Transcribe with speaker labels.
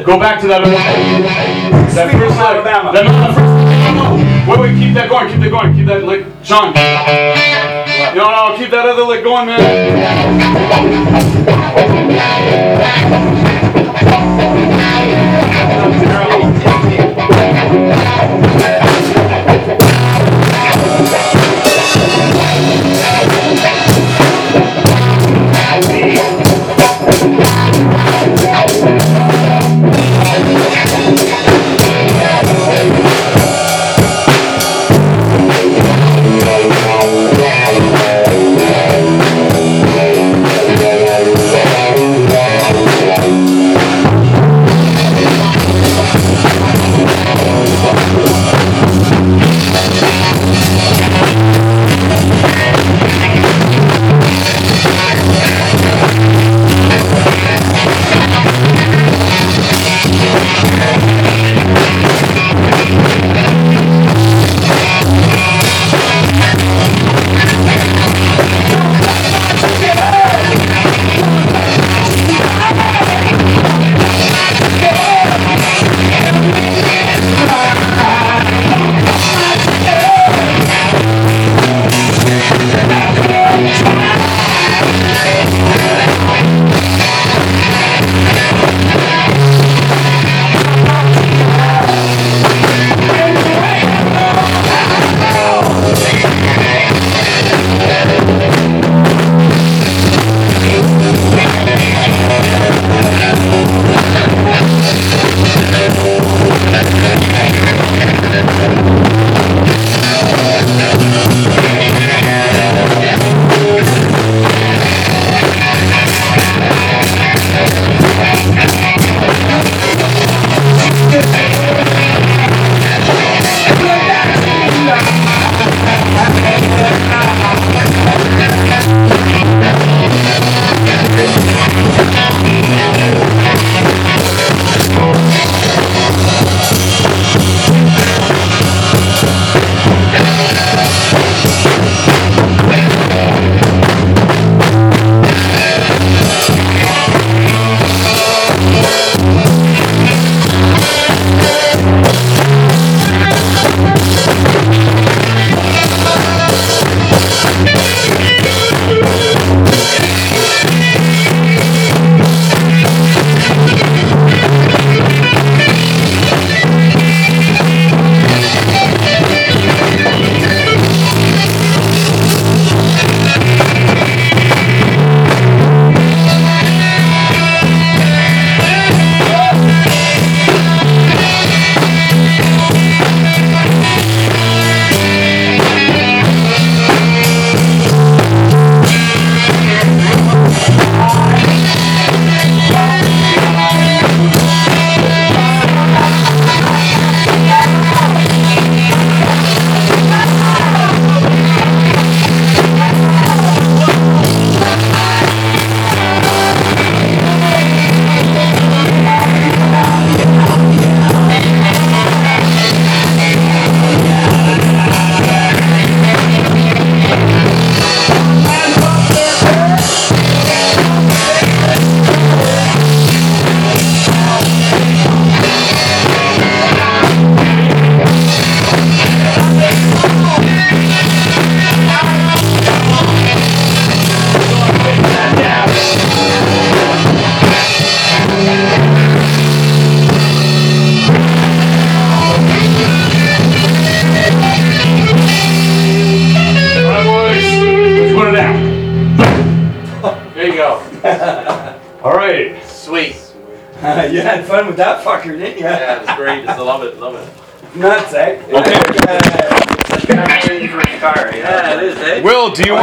Speaker 1: Go back to that other. That first leg.
Speaker 2: Alabama.
Speaker 1: That no. Wait, keep that going. Keep that going. Keep that leg. Sean. No, keep that other leg going, man. Alright.
Speaker 3: Sweet.
Speaker 2: You had fun with that fucker, didn't you?
Speaker 3: Yeah, it was great. Just love it, love it.
Speaker 2: Nuts, eh?
Speaker 1: Okay.
Speaker 3: Car, yeah, it is, eh?
Speaker 1: Will, do you want